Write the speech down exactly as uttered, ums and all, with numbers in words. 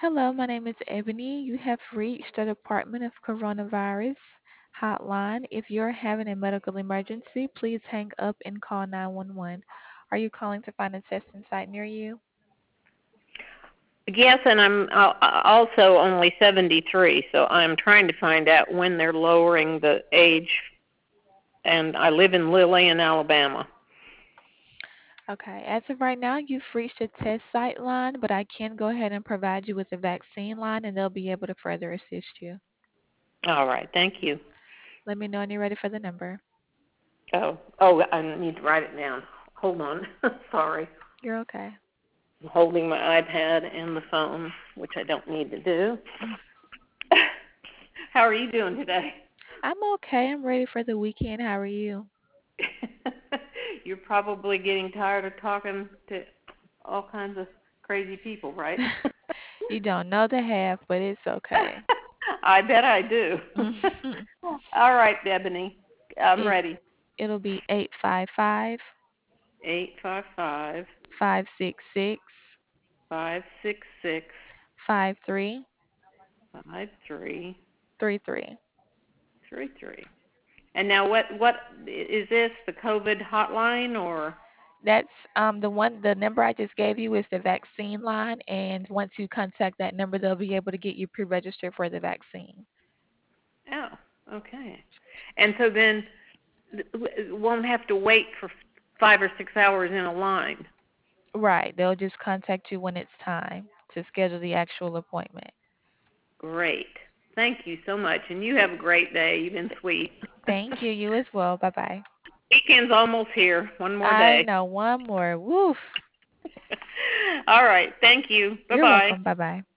Hello, my name is Ebony. You have reached the Department of Coronavirus hotline. If you're having a medical emergency, please hang up and call nine one one. Are you calling to find a testing site near you? Yes, and I'm uh, also only seventy-three, so I'm trying to find out when they're lowering the age. And I live in Lillian, Alabama. Okay, as of right now, you've reached a test site line, but I can go ahead and provide you with a vaccine line and they'll be able to further assist you. All right, thank you. Let me know when you're ready for the number. Oh, oh, I need to write it down. Hold on. Sorry. You're okay. I'm holding my iPad and the phone, which I don't need to do. Mm. How are you doing today? I'm okay. I'm ready for the weekend. How are you? You're probably getting tired of talking to all kinds of crazy people, right? You don't know the half, but it's okay. I bet I do. Mhm. All right, Ebony, I'm It ready. it'll be eight five five Eight five five five six six five six six five three five three three three. three three. And now, what what is this? The COVID hotline or? That's um the one the number I just gave you is the vaccine line, and once you contact that number they'll be able to get you pre-registered for the vaccine. Oh, okay. And so then th- won't have to wait for five or six hours in a line. Right. They'll just contact you when it's time to schedule the actual appointment. Great. Thank you so much. And you have a great day. You've been sweet. Thank you. You as well. Bye bye. Weekend's almost here. One more I day. know one more. Woof. All right. Thank you. You're Bye-bye. welcome. Bye bye.